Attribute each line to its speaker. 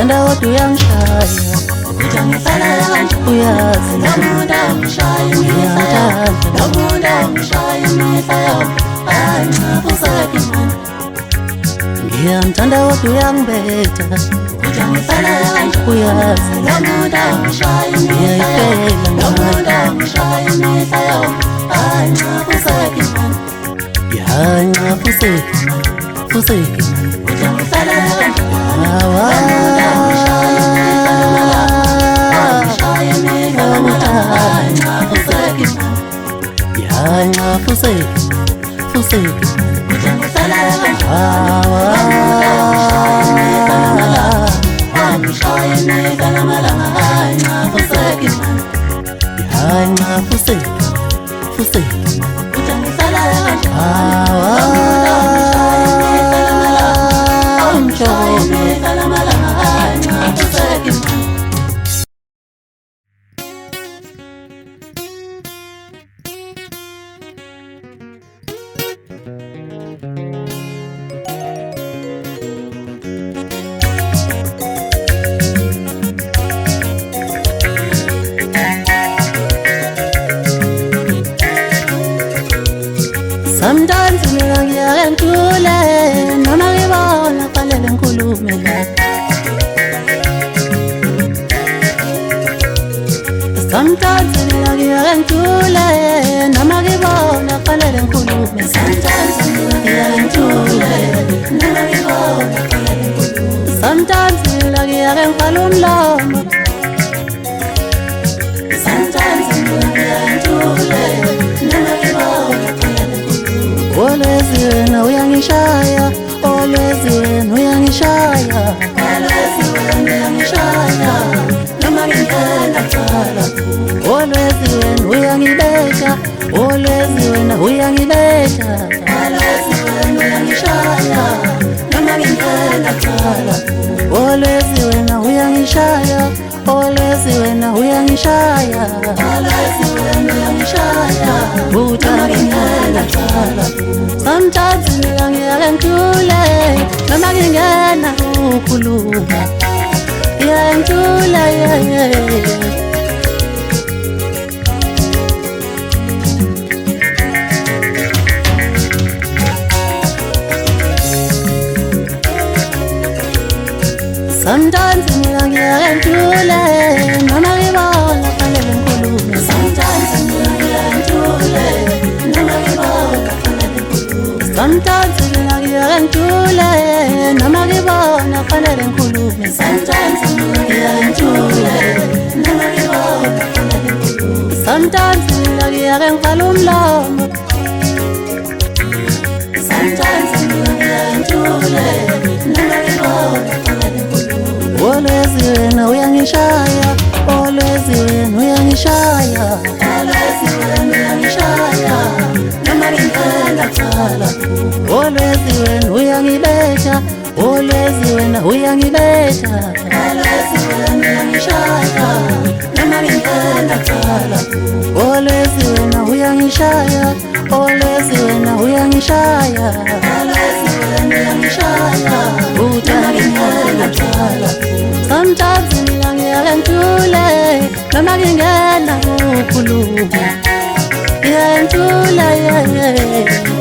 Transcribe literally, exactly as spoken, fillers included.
Speaker 1: ngiyamthanda kodwa uyangishaya ukuthi angifana kanje uyazi nomuntu angishaya ngiyamthanda nomuntu angishaya imifaya ancaphuseke mani ngiyamthanda kodwa uyangibetha ukuthi angifana kanje uyazi nomuntu angishaya imifaya nomuntu angishaya imifaya ancaphuseke mani yancaphuseke mani fuseke mani ukuthi angifana kanje Yanca fuseke, fuseke ukuthi angifana kanje angishaya imifana malanga yanca fuseke yanca fuseke, fuseke ukuthi angifana kanje angishaya imifana malanga yanca fuseke Sometimes mina ngiyakentule noma ngibona fanele ngikhulume la Sometimes mina ngiyakentule noma ngibona fanele ngikhulume Sometimes mina ngiyakentule noma ngibona fanele ngikhulume Sometimes mina ngiyakengifala umlomo Sometimes mina ngiyakentule noma ngibona Always wena uyangishaya, always wena uyangishaya, always wena uyangishaya, noma ngingena cala. Always wena uyangibetha, always wena uyangibetha, always wena uyangishaya, noma ngingena cala. Always wena uyangishaya, always wena uyangishaya, always wena uyangishaya, noma ngingena cala. Sometimes mina ngiyakentule noma ngingena ukukhuluma ngiyakentula Sometimes mina ngiyakentule noma ngibona fanele ngikhulume Sometimes mina ngiyakentule noma ngibona Sometimes mina ngiyakentule noma ngibona fanele ngikhulume Sometimes mina ngiyakentule noma ngibona fanele ngikhulume Sometimes mina ngiyakengifala umlomo Sometimes mina ngiyakentule noma ngibona fanele ngikhulume Always wena uyangishaya, always wena uyangishaya, always wena uyangishaya, noma ngingena cala. Always wena uyangibetha, always wena uyangibetha, always wena uyangishaya, noma ngingena cala. Always wena uyangishaya, always wena uyangishaya, always wena uyangishaya, noma ngingena cala. Sometimes mina ngiyakentule noma ngingena ukukhuluma ngiyakentula yeah yeah